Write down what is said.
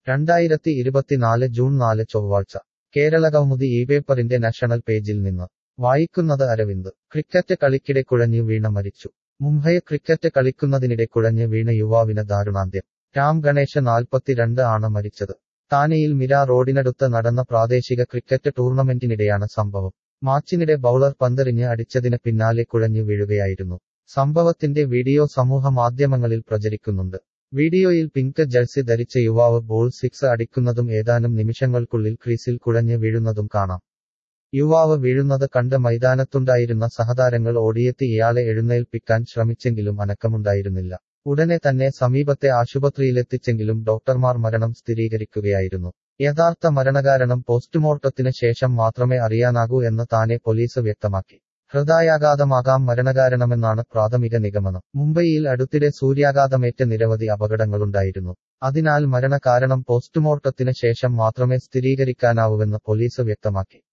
2024 June 4 ചൊവ്വാഴ്ച കേരളകൗമുദി ഈ പേപ്പറിന്റെ നാഷണൽ പേജിൽ നിന്ന് വായിക്കുന്നത് അരവിന്ദ്. ക്രിക്കറ്റ് കളിക്കിടെ കുഴഞ്ഞു വീണ മരിച്ചു. മുംബൈ ക്രിക്കറ്റ് കളിക്കുന്നതിനിടെ കുഴഞ്ഞ് വീണ യുവാവിന് ദാരുണാന്ത്യം. രാം ഗണേശ് 42 ആണ് മരിച്ചത്. താനെയിൽ മിര റോഡിനടുത്ത് നടന്ന പ്രാദേശിക ക്രിക്കറ്റ് ടൂർണമെന്റിനിടെയാണ് സംഭവം. മാച്ചിനിടെ ബൌളർ പന്തെറിഞ്ഞ് അടിച്ചതിന് പിന്നാലെ കുഴഞ്ഞു വീഴുകയായിരുന്നു. സംഭവത്തിന്റെ വീഡിയോ സമൂഹ മാധ്യമങ്ങളിൽ പ്രചരിക്കുന്നുണ്ട്. വീഡിയോയിൽ പിങ്ക് ജഴ്സി ധരിച്ച യുവാവ് ബോൾ 6 അടിക്കുന്നതും ഏതാനും നിമിഷങ്ങൾക്കുള്ളിൽ ക്രീസിൽ കുഴഞ്ഞ് വീഴുന്നതും കാണാം. യുവാവ് വീഴുന്നത് കണ്ട് മൈതാനത്തുണ്ടായിരുന്ന സഹതാരങ്ങൾ ഓടിയെത്തി ഇയാളെ എഴുന്നേൽപ്പിക്കാൻ ശ്രമിച്ചെങ്കിലും അനക്കമുണ്ടായിരുന്നില്ല. ഉടനെ തന്നെ സമീപത്തെ ആശുപത്രിയിലെത്തിച്ചെങ്കിലും ഡോക്ടർമാർ മരണം സ്ഥിരീകരിക്കുകയായിരുന്നു. യഥാർത്ഥ മരണകാരണം പോസ്റ്റ്മോർട്ടത്തിന് ശേഷം മാത്രമേ അറിയാനാകൂ എന്ന് താനെ പോലീസ് വ്യക്തമാക്കി. ഹൃദയാഘാതമാകാം മരണകാരണമെന്നാണ് പ്രാഥമിക നിഗമനം. മുംബൈയിൽ അടുത്തിടെ സൂര്യാഘാതമേറ്റ് നിരവധി അപകടങ്ങളുണ്ടായിരുന്നു. അതിനാൽ മരണകാരണം പോസ്റ്റ്മോർട്ടത്തിന് ശേഷം മാത്രമേ സ്ഥിരീകരിക്കാനാവൂവെന്ന് പോലീസ് വ്യക്തമാക്കി.